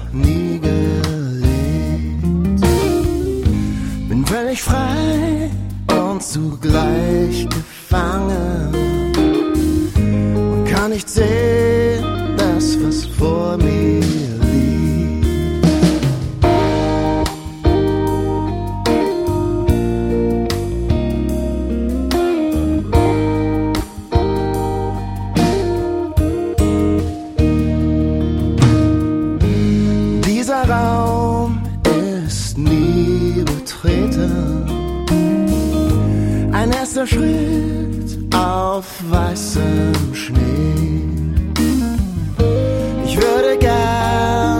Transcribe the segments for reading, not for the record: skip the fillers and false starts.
nie gelebt. Bin völlig frei und zugleich gefangen und kann nicht sehen, das, was vor mir liegt. Dieser Raum ist nie betreten. Ein erster Schritt auf weißem Schnee. Ich würde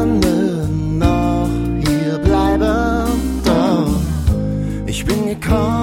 gerne noch hier bleiben, doch ich bin gekommen,